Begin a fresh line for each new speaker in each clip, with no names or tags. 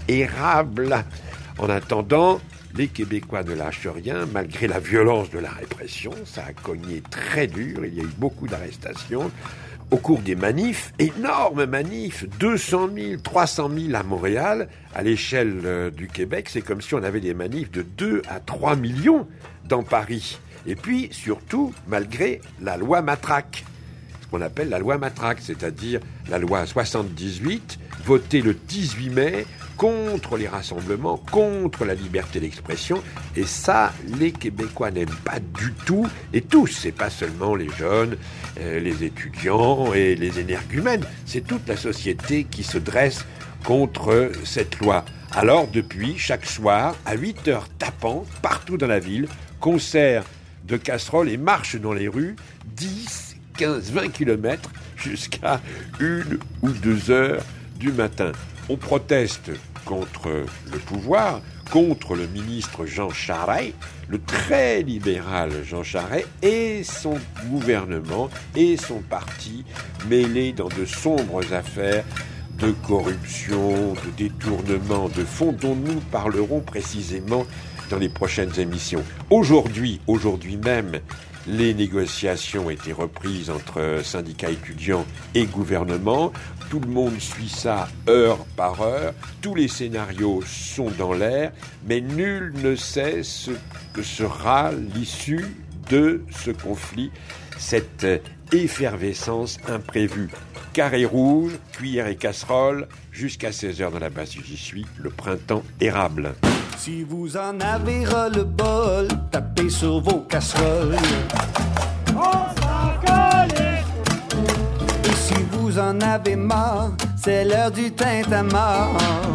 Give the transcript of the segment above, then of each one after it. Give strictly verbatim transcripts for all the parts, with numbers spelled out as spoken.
érable. En attendant, les Québécois ne lâchent rien, malgré la violence de la répression. Ça a cogné très dur, il y a eu beaucoup d'arrestations. Au cours des manifs, énormes manifs, deux cent mille, trois cent mille à Montréal. À l'échelle euh, du Québec, c'est comme si on avait des manifs de deux à trois millions dans Paris. Et puis, surtout, malgré la loi Matraque, ce qu'on appelle la loi Matraque, c'est-à-dire la loi soixante-dix-huit, votée le dix-huit mai, contre les rassemblements, contre la liberté d'expression. Et ça, les Québécois n'aiment pas du tout. Et tous, c'est pas seulement les jeunes, euh, les étudiants et les énergumènes. C'est toute la société qui se dresse contre cette loi. Alors, depuis, chaque soir, à huit heures tapant, partout dans la ville, concert de casseroles et marches dans les rues, dix, quinze, vingt kilomètres jusqu'à une ou deux heures du matin. On proteste contre le pouvoir, contre le ministre Jean Charest, le très libéral Jean Charest et son gouvernement et son parti mêlés dans de sombres affaires de corruption, de détournement de fonds dont nous parlerons précisément dans les prochaines émissions. Aujourd'hui, aujourd'hui même, les négociations ont été reprises entre syndicats étudiants et gouvernement. Tout le monde suit ça heure par heure. Tous les scénarios sont dans l'air, mais nul ne sait ce que sera l'issue de ce conflit, cette effervescence imprévue. Carré rouge, cuillère et casserole, jusqu'à seize heures dans la base où j'y suis, le printemps érable.
Si vous en avez ras-le-bol, tapez sur vos casseroles.
On s'en colle.
Et si vous en avez marre, c'est l'heure du tintamarre.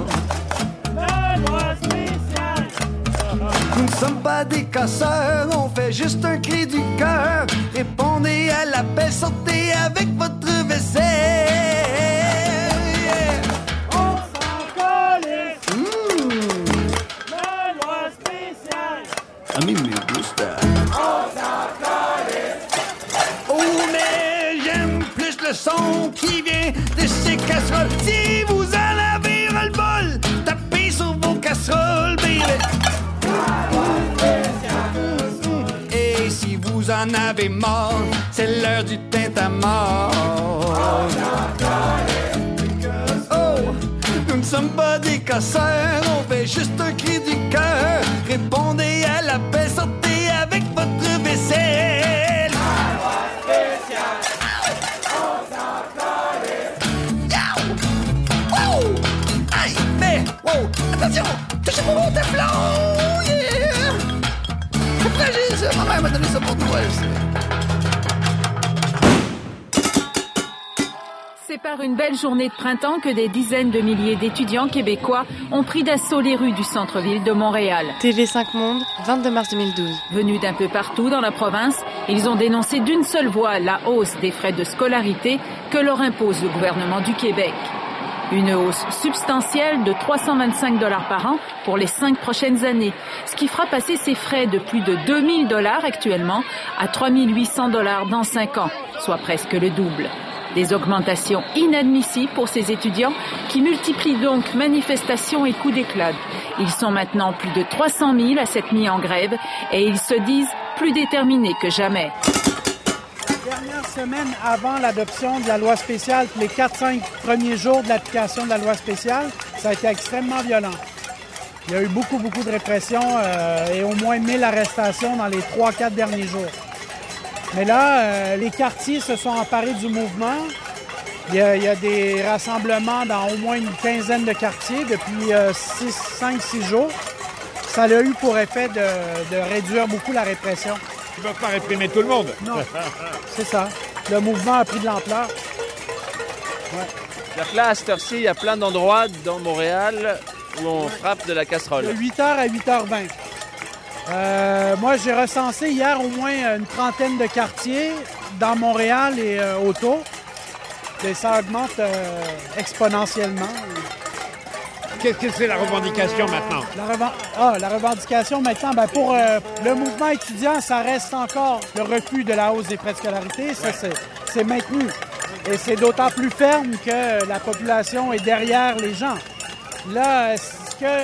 La loi spéciale.
Nous ne sommes pas des casseurs, on fait juste un cri du cœur. Répondez à l'appel, sortez avec votre vaisselle.
On s'en colle. La loi spéciale.
A mí me gusta.
On s'en colle.
Oh, mais j'aime plus le son qui vient de ces casseroles. Si vous en avez ras-le-bol, tapez sur vos casseroles, baby. Et si vous en avez marre, c'est l'heure du tintamarre. Oh, nous ne sommes pas des casseurs, on fait juste un cri du cœur. Répondez à l'appel, sortez avec votre vaisselle.
La loi spéciale. On s'en colle.
Wow! Aïe! Mais, wow! Attention! Touchez pas mon téflon! Yeah! C'est fragile, ça! Ma mère m'a donné ça pour toi, je sais.
C'est par une belle journée de printemps que des dizaines de milliers d'étudiants québécois ont pris d'assaut les rues du centre-ville de Montréal.
T V cinq Monde, vingt-deux mars deux mille douze.
Venus d'un peu partout dans la province, ils ont dénoncé d'une seule voix la hausse des frais de scolarité que leur impose le gouvernement du Québec. Une hausse substantielle de trois cent vingt-cinq dollars par an pour les cinq prochaines années, ce qui fera passer ces frais de plus de deux mille dollars actuellement à trois mille huit cents dollars dans cinq ans, soit presque le double. Des augmentations inadmissibles pour ces étudiants qui multiplient donc manifestations et coups d'éclat. Ils sont maintenant plus de trois cent mille à s'être mis en grève et ils se disent plus déterminés que jamais.
La dernière semaine avant l'adoption de la loi spéciale, les quatre cinq premiers jours de l'application de la loi spéciale, ça a été extrêmement violent. Il y a eu beaucoup, beaucoup de répression euh, et au moins mille arrestations dans les trois quatre derniers jours. Mais là, euh, les quartiers se sont emparés du mouvement. Il y a, il y a des rassemblements dans au moins une quinzaine de quartiers depuis euh, cinq six jours. Ça a eu pour effet de, de réduire beaucoup la répression.
Tu ne vas pas réprimer tout le monde.
Non, c'est ça. Le mouvement a pris de l'ampleur. Ouais.
Donc là, à cette heure-ci, il y a plein d'endroits dans Montréal où on frappe de la casserole.
De huit heures à huit heures vingt. Euh, moi, j'ai recensé hier au moins une trentaine de quartiers dans Montréal et euh, autour. Et ça augmente euh, exponentiellement.
Qu'est-ce que c'est la revendication maintenant?
La, reven... ah, la revendication maintenant, ben pour euh, le mouvement étudiant, ça reste encore le refus de la hausse des frais de scolarité. Ça, c'est, c'est maintenu. Et c'est d'autant plus ferme que la population est derrière les gens. Là, ce que